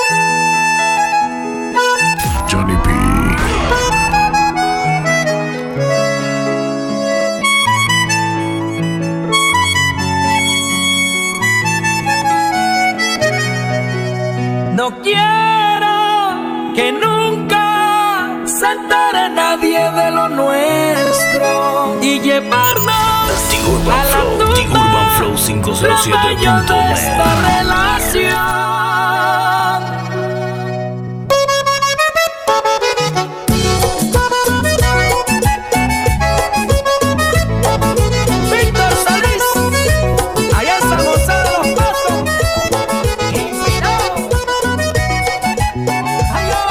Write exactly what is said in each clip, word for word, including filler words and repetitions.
Johnny P. No quiero que nunca se entere nadie de lo nuestro y llevarnos The Urban a la Flow, tumba The Urban Flow cinco cero siete lo bello punto de net. esta relación. Víctor Solís, allá en San José de los Pasos, inspirado. Ay, oh.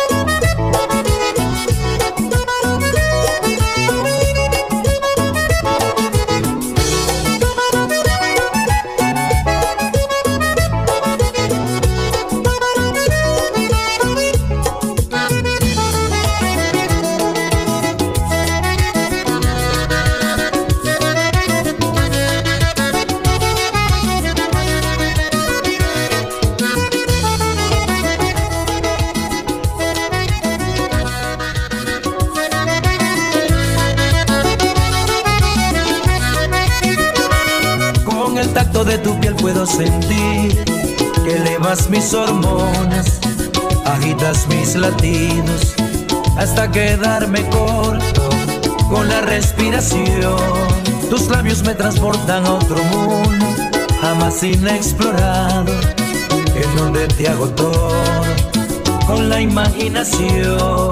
Con el tacto de tu piel puedo sentir que elevas mis hormonas, agitas mis latidos hasta quedarme corto con la respiración. Tus labios me transportan a otro mundo jamás inexplorado, en donde te hago todo con la imaginación.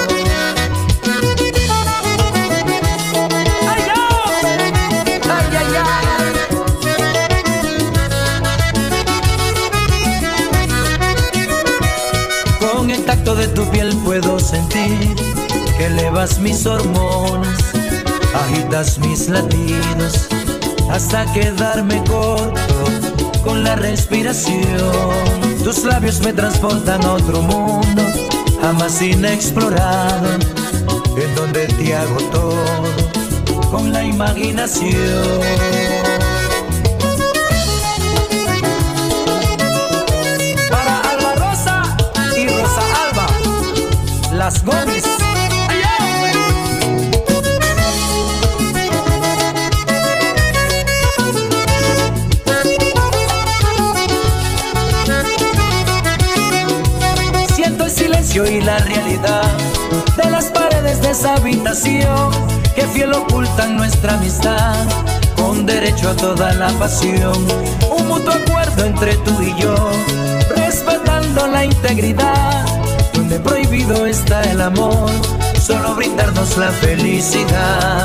Ay, oh. Ay, ay, ay. Con el tacto de tu piel puedo sentir que elevas mis hormonas, agitas mis latidos hasta quedarme corto con la respiración. Tus labios me transportan a otro mundo jamás inexplorado, en donde te hago todo con la imaginación. Las Gómez. Siento el silencio y la realidad de las paredes de esa habitación que fiel ocultan nuestra amistad, con derecho a toda la pasión. Un mutuo acuerdo entre tú y yo, respetando la integridad, donde prohibido está el amor, solo brindarnos la felicidad.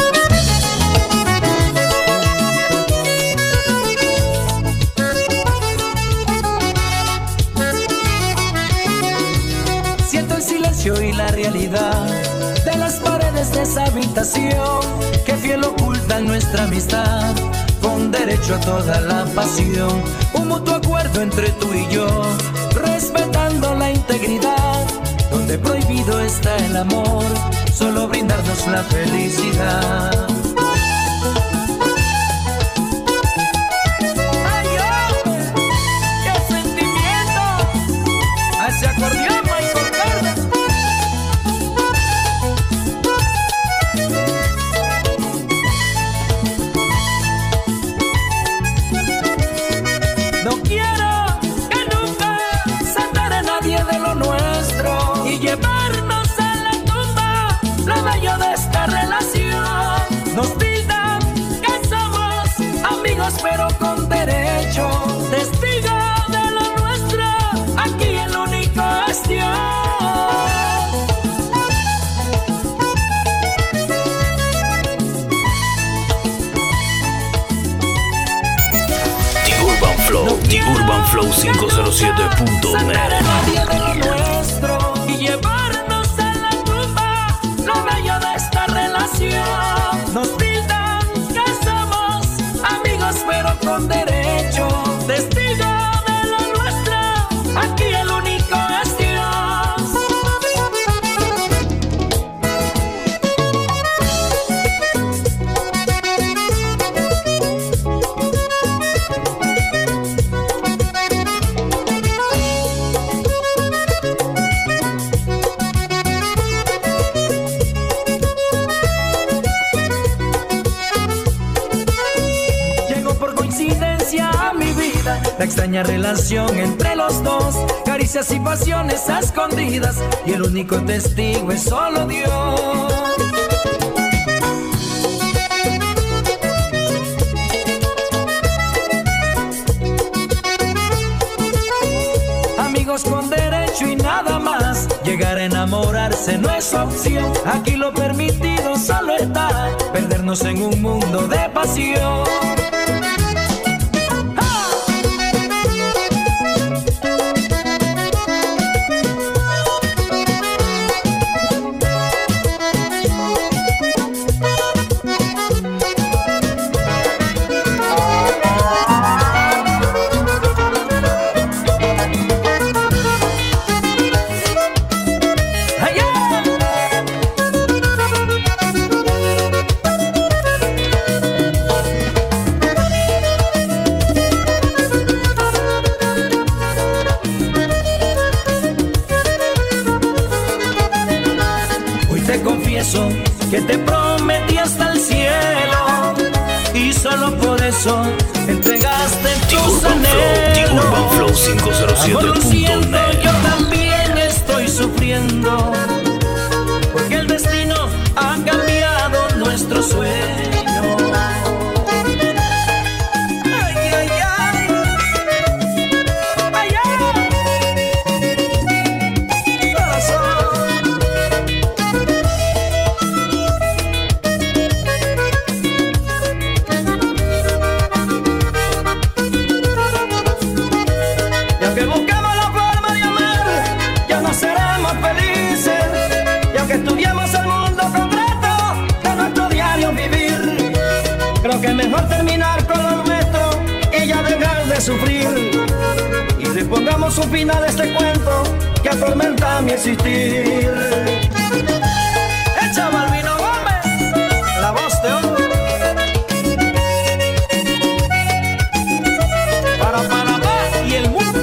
Siento el silencio y la realidad de las paredes de esa habitación que fiel ocultan nuestra amistad, con derecho a toda la pasión. Un mutuo acuerdo entre tú y yo, respetando la integridad, donde prohibido está el amor, solo brindarnos la felicidad. Ay, hombre, qué sentimiento, a ese acordeón Michael Carter. No quiero que nunca se entere nadie de lo nuestro y llevarnos a la tumba lo bello de esta relación. Nos tildan que somos amigos pero con derecho, testigo de lo nuestro, aquí el único es Dios. The Urban Flow, The Urban Flow cinco cero siete punto net. Nadie de lo nuestro y llevarnos a la tumba lo bello de esta relación. Nos tildan que somos amigos pero con derecho, testigo de lo nuestro, aquí el único es Dios. la extraña relación entre los dos, caricias y pasiones a escondidas, y el único testigo es solo Dios. Amigos con derecho y nada más, llegar a enamorarse no es opción. Aquí lo permitido solo está perdernos en un mundo de pasión. Que te prometí hasta el cielo y solo por eso entregaste tus anhelos. The Urban Flow cinco cero siete punto net. Yo también estoy sufriendo porque el destino ha cambiado nuestro sueño. Mejor terminar con lo nuestro y ya dejar de sufrir, y le pongamos un final a este cuento que atormenta mi existir. Echa Malvino Gómez, la voz de hombre, para Panamá y el mundo.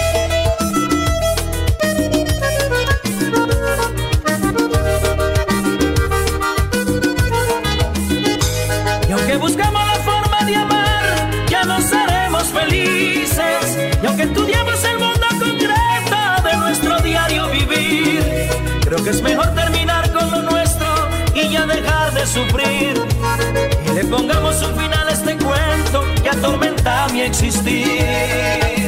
Y aunque buscamos felices, y aunque estudiamos el mundo concreto de nuestro diario vivir, creo que es mejor terminar con lo nuestro y ya dejar de sufrir, y le pongamos un final a este cuento que atormenta mi existir.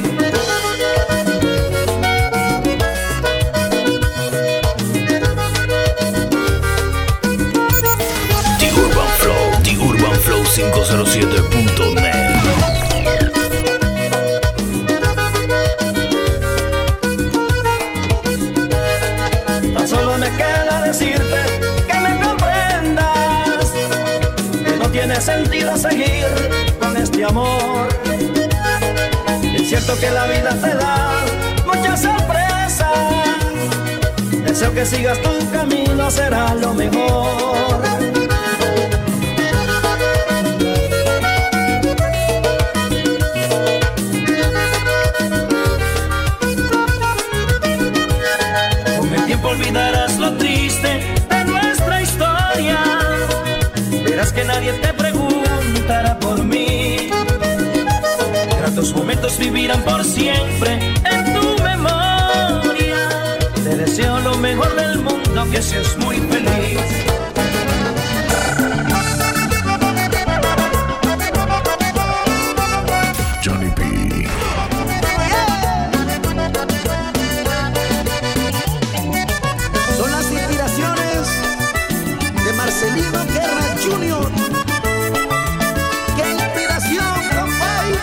The Urban Flow, The Urban Flow cinco cero siete punto net. Solo me queda decirte que me comprendas, que no tiene sentido seguir con este amor. Es cierto que la vida te da muchas sorpresas, deseo que sigas tu camino, será lo mejor. Olvidarás lo triste de nuestra historia, verás que nadie te preguntará por mí. Gratos momentos vivirán por siempre en tu memoria. Te deseo lo mejor del mundo, que seas muy feliz. Johnny P. Marcelino Guerra junior ¡Qué inspiración, compadre!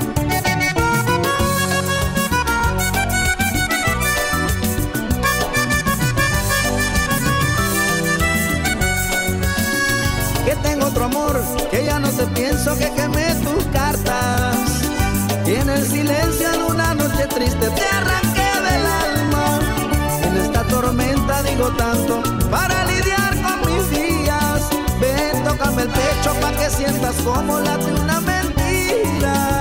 Que tengo otro amor, que ya no te pienso, que quemé tus cartas, y en el silencio en una noche triste te arranqué del alma. En esta tormenta digo tanto para lidiar con mis días. Ven, tócame el pecho pa' que sientas como late una mentira.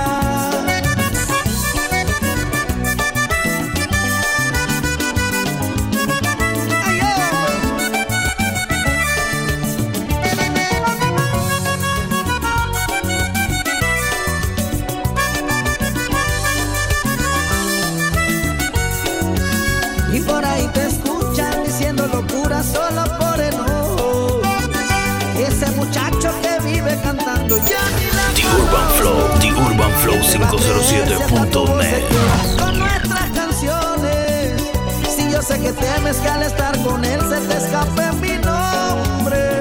flow cinco cero siete punto net. Con nuestras canciones, si yo sé que temes que al estar con él se te escape mi nombre.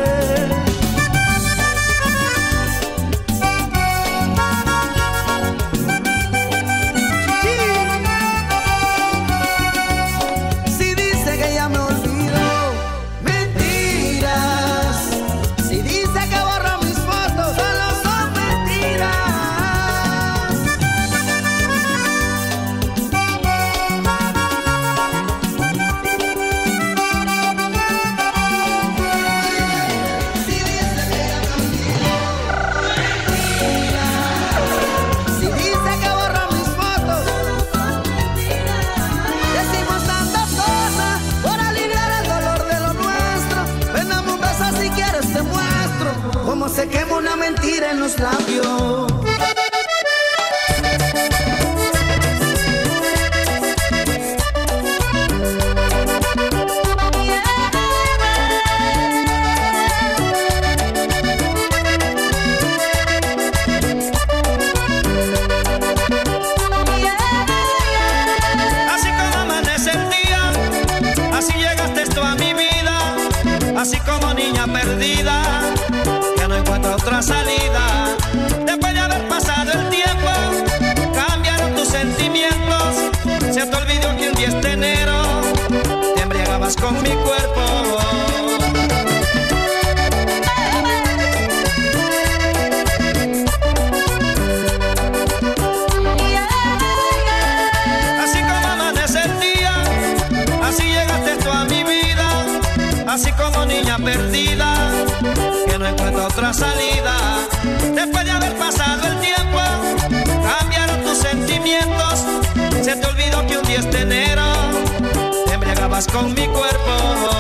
Se quema una mentira en los labios. Así como amanece el día, así llegaste tú a mi vida, así como niña perdida. No encuentro otra salida. Después de haber pasado el tiempo, cambiaron tus sentimientos. Se te olvidó que un diez de enero te embriagabas con mi cuerpo. Así como amanece el día, así llegaste tú a mi vida, así como niña perdida. No encuentro otra salida. Después de haber pasado el tiempo, cambiaron tus sentimientos. Se te olvidó que un diez de enero te embriagabas con mi cuerpo.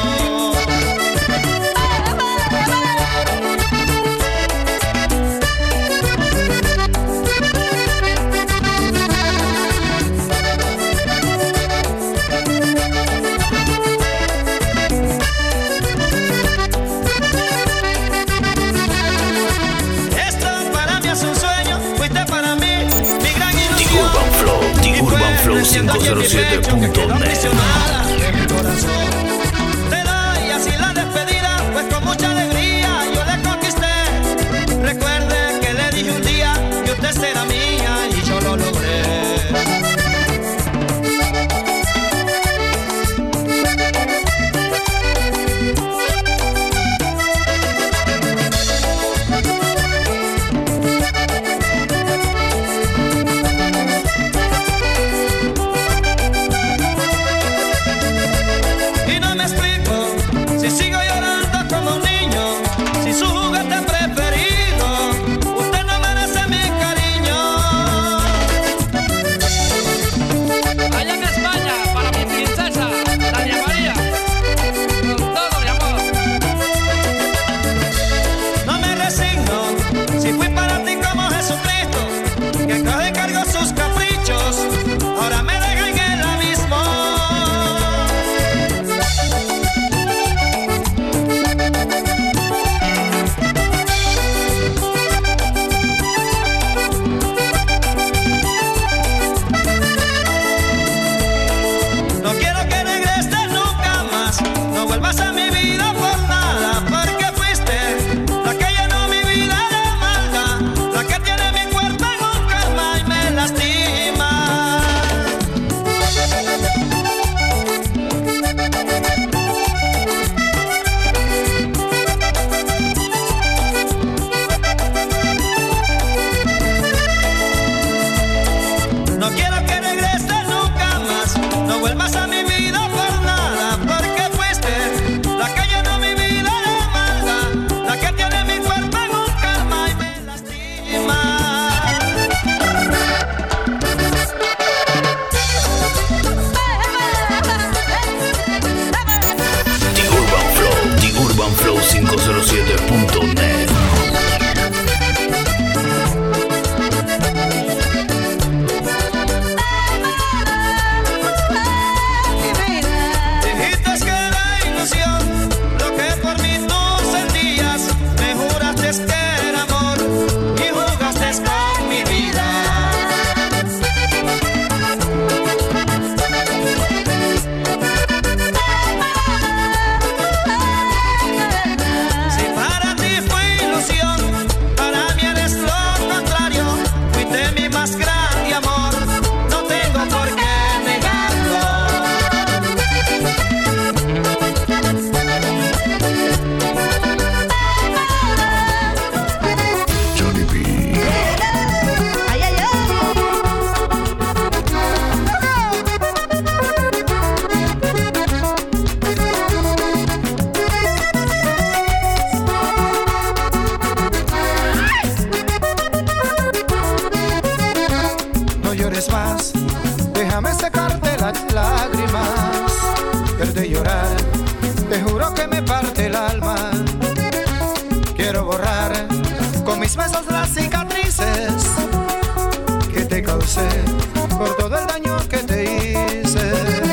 urban flow cinco cero siete punto net. Te doy así la despedida, pues con mucha alegría yo le conquisté. Recuerde que le dije un día que usted será mía y yo lo logré. Y no Déjame secarte las lágrimas, verte llorar, te juro que me parte el alma. Quiero borrar con mis besos las cicatrices que te causé por todo el daño que te hice.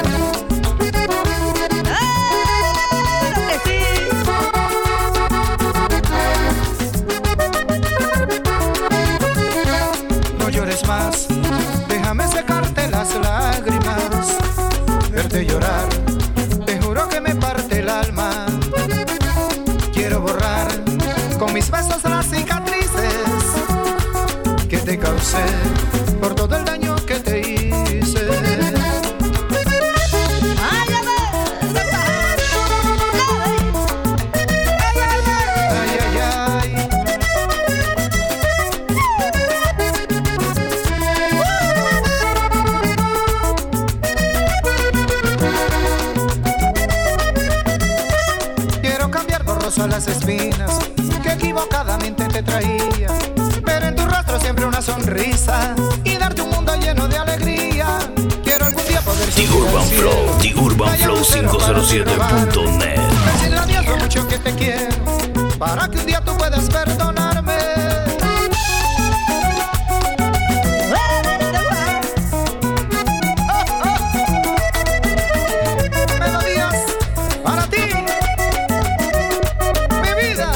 No llores más, déjame secarte las lágrimas, verte llorar, te juro que me parte el alma. Quiero borrar con mis besos las cicatrices que te causé por todo el daño que te hice. Ay, ay, ay. Quiero cambiar borroso las espinas que equivocadamente te traía, pero en tu rostro siempre una sonrisa y darte un mundo lleno de alegría. Quiero algún día poder The Urban Flow, The Urban Flow quinientos siete punto net. Decirle a Dios lo mucho que te quiero, para que un día tú puedas perdonarme. Melodías para ti, mi vida.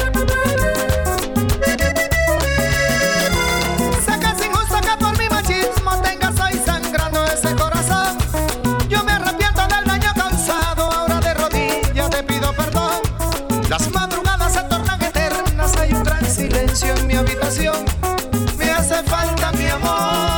Sé que es injusto que por mi machismo tengas hoy sangrando ese corazón. Yo me arrepiento del daño causado, ahora de rodillas te pido perdón. Las madrugadas se tornan eternas, hay un gran silencio en mi habitación. Me hace falta mi amor.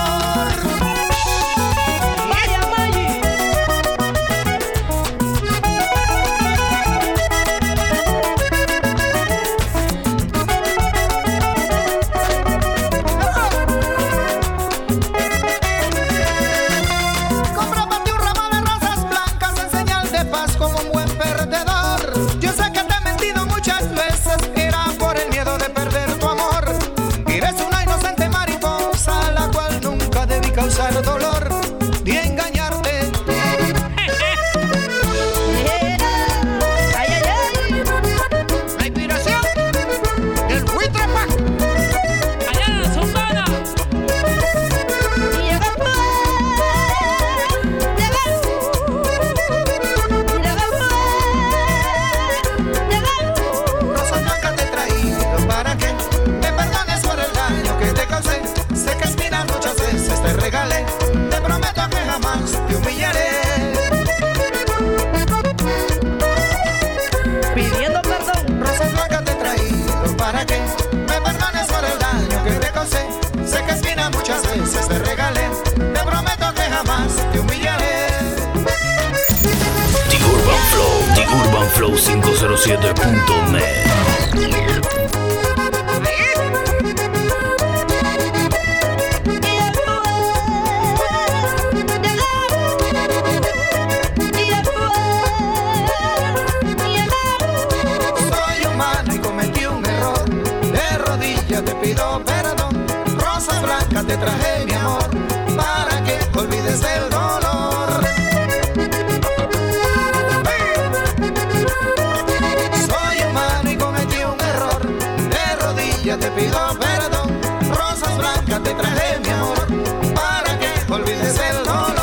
Cómprame un ramo de rosas blancas en señal de paz como un buen perdedor. Yo sé que te he mentido muchas veces, era por el miedo de perder tu amor. Eres una inocente mariposa, la cual nunca debí causar dolor ni engañarte. La inspiración del buitre pa. Allá en la Zumbana. Rosas blancas te he traído para que me perdones por el daño que te causé. Sé que espinas muchas veces te regalé, te prometo que jamás te humillaré. Pidiendo perdón. Rosas blancas te he traído para que me perdones por el daño que te causé. Sé que espinas muchas veces te regalé, te prometo que jamás te humillaré. The Urban Flow, The Urban Flow quinientos siete punto net. Soy humano y cometí un error, de rodillas te pido perdón. Rosas blancas te traje mi amor, para que olvides el dolor. Soy humano y cometí un error, de rodillas te pido perdón. Rosas blancas te traje mi amor, para que olvides el dolor.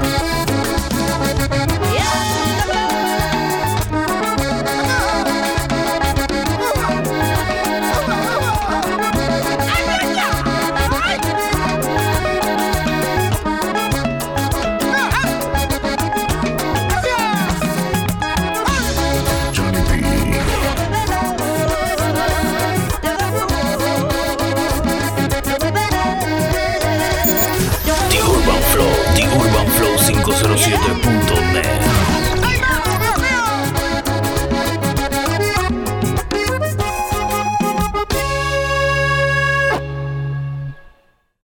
Johnny B. The Urban Flow, The Urban Flow quinientos siete